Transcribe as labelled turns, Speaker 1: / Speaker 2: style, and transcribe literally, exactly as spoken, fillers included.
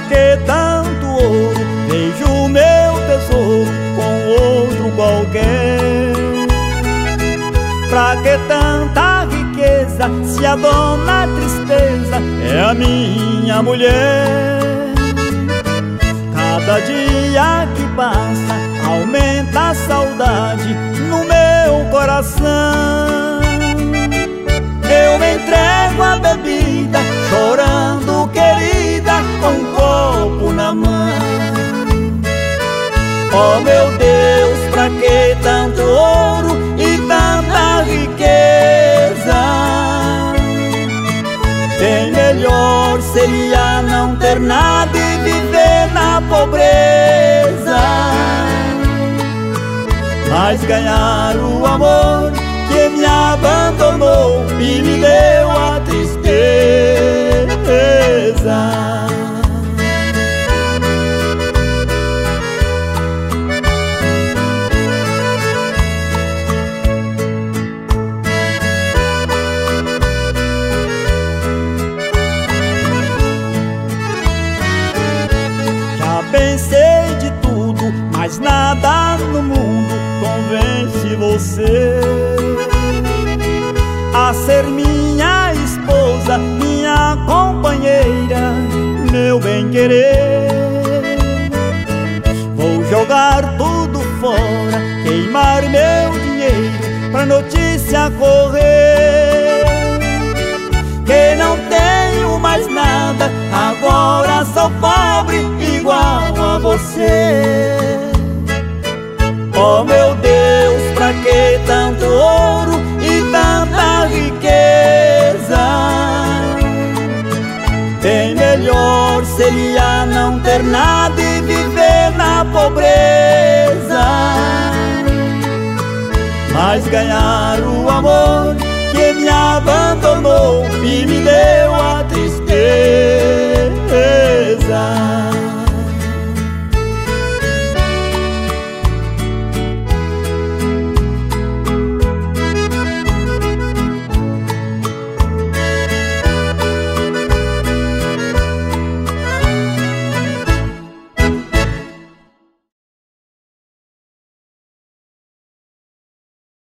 Speaker 1: que tanto ouro? Vejo o meu tesouro com outro qualquer. Pra que tanta riqueza se a dona tristeza é a minha mulher? Cada dia que passa aumenta a saudade no meu coração. Eu me entrego à bebida, chorando querida, com um copo na mão. Oh meu Deus, pra que tanto ouro e tanta riqueza? Bem melhor seria não ter nada e viver na pobreza, mas ganhar o amor que me abandonou e me deu a tristeza. Pensei de tudo, mas nada no mundo convence você a ser minha esposa, minha companheira, meu bem-querer. Vou jogar tudo fora, queimar meu dinheiro pra notícia correr que não tenho mais nada, agora sou pobre igual a você. Oh meu Deus, pra que tanto ouro e tanta riqueza? Bem melhor seria não ter nada e viver na pobreza, mas ganhar o amor que me abandonou e me deu